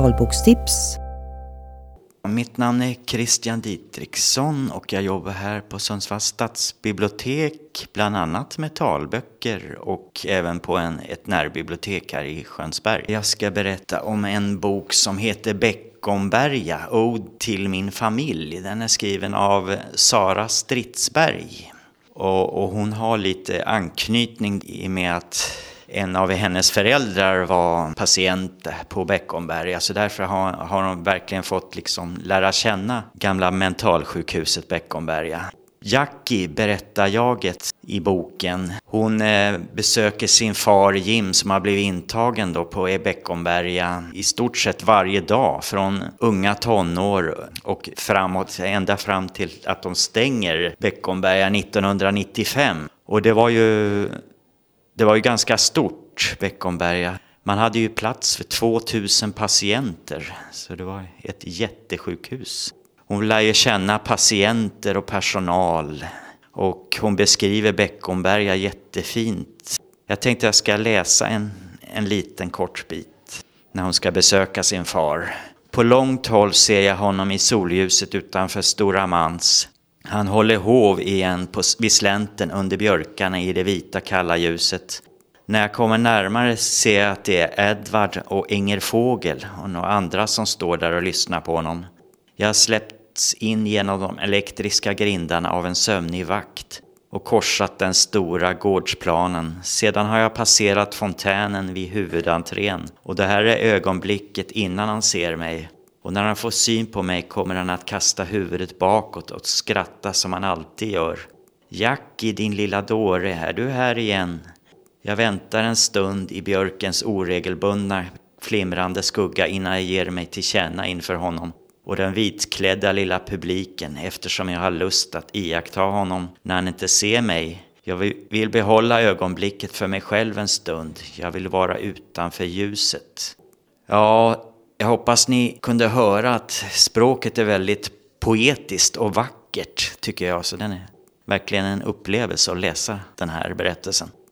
talbokstips. Mitt namn är Christian Dietrichsson och jag jobbar här på Sundsvalls stadsbibliotek, bland annat med talböcker och även på ett närbibliotek här i Skönsberg. Jag ska berätta om en bok som heter Beckomberga, Ode till min familj. Den är skriven av Sara Stridsberg och hon har lite anknytning i med att en av hennes föräldrar var patient på Beckomberga, så därför har de verkligen fått lära känna gamla mentalsjukhuset Beckomberga. Jackie, berättar jaget i boken, hon besöker sin far Jim som har blivit intagen då på Beckomberga i stort sett varje dag från unga tonår och framåt, ända fram till att de stänger Beckomberga 1995. Och det var ju ganska stort, Beckomberga. Man hade ju plats för 2000 patienter, så det var ett jättesjukhus. Hon lär ju känna patienter och personal och hon beskriver Beckomberga jättefint. Jag tänkte jag ska läsa en liten kort bit när hon ska besöka sin far. På långt håll ser jag honom i solljuset utanför Stora Mans. Han håller hov igen vid slänten under björkarna i det vita kalla ljuset. När jag kommer närmare ser jag att det är Edvard och Inger Fågel och några andra som står där och lyssnar på honom. Jag har släppts in genom de elektriska grindarna av en sömnig vakt och korsat den stora gårdsplanen. Sedan har jag passerat fontänen vid huvudentrén och det här är ögonblicket innan han ser mig. Och när han får syn på mig kommer han att kasta huvudet bakåt och skratta som han alltid gör. Jackie, din lilla dåre, är du här igen? Jag väntar en stund i björkens oregelbundna flimrande skugga innan jag ger mig till känna inför honom och den vitklädda lilla publiken, eftersom jag har lust att iaktta honom när han inte ser mig. Jag vill behålla ögonblicket för mig själv en stund. Jag vill vara utanför ljuset. Ja, jag hoppas ni kunde höra att språket är väldigt poetiskt och vackert, tycker jag. Så den är verkligen en upplevelse att läsa den här berättelsen.